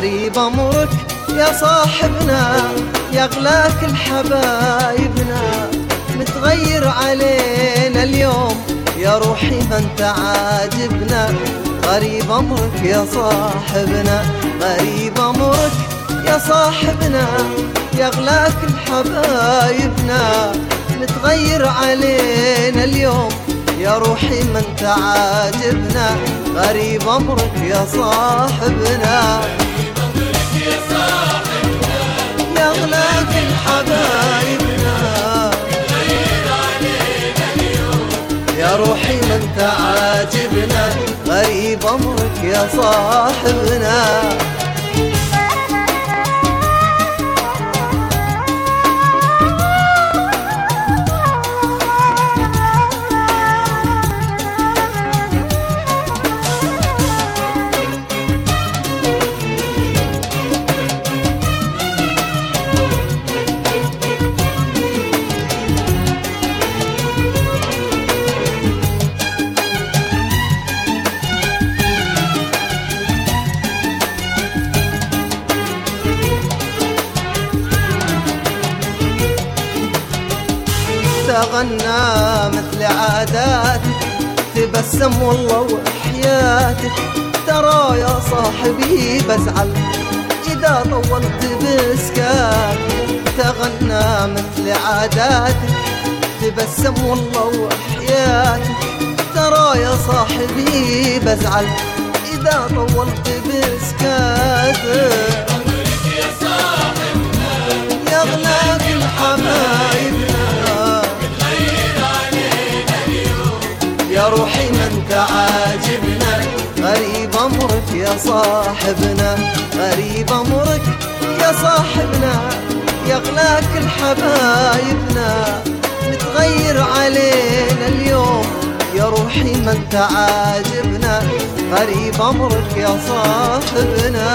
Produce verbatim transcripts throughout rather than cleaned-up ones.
غريب أمرك يا صاحبنا، يا أغلى كل حبايبنا، متغير علينا اليوم يا روحي ما انت عاجبنا. غريب أمرك يا صاحبنا، غريب أمرك يا صاحبنا، يا أغلى كل حبايبنا، متغير علينا اليوم يا روحي ما انت عاجبنا. غريب أمرك يا صاحبنا، يا أغلى كل حبايبنا، يا روحي ما انت عاجبنا. غريب أمرك يا صاحبنا. تغنى مثل عاداتك، تبسم والله وحياتك، ترى يا صاحبي بزعل إذا طولت بسكاتك. تغنى مثل عاداتك، تبسم والله وحياتك، ترى يا صاحبي بزعل إذا طولت بسكاتك. يا أغلى كل حبايبنا، يا روحي ما انت عاجبنا. غريب أمرك يا صاحبنا، غريب أمرك يا صاحبنا، يا أغلى كل حبايبنا، متغير علينا اليوم يا روحي ما انت عاجبنا. غريب أمرك يا صاحبنا.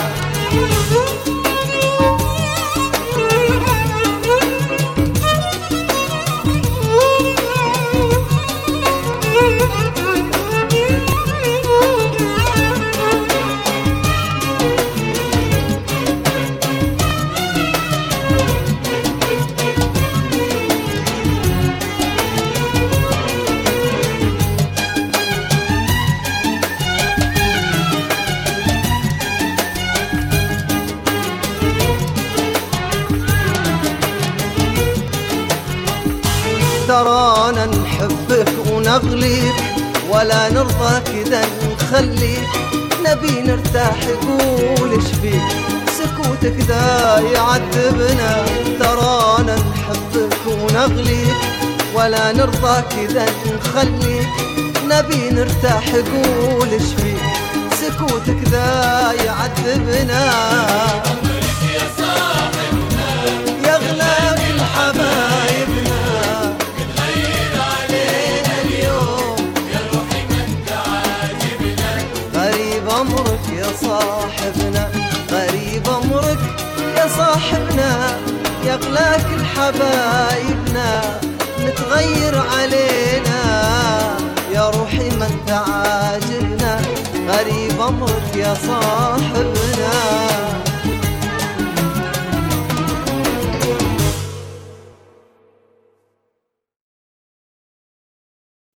ترانا نحبك ونغليك، ولا نرضى كذا نخليك، نبي نرتاح قول ايش فيك، سكوتك ذا يعذبنا. ترانا نحبك ونغليك، ولا نرضى كذا نخليك، نبي نرتاح قول ايش فيك، سكوتك ذا يعذبنا. يا أغلى كل حبايبنا، أمرك يا صاحبنا، غريب أمرك يا صاحبنا، يا أغلى كل حبايبنا، متغير علينا يا روحي ما انت عاجبنا. غريب أمرك يا صاحبنا.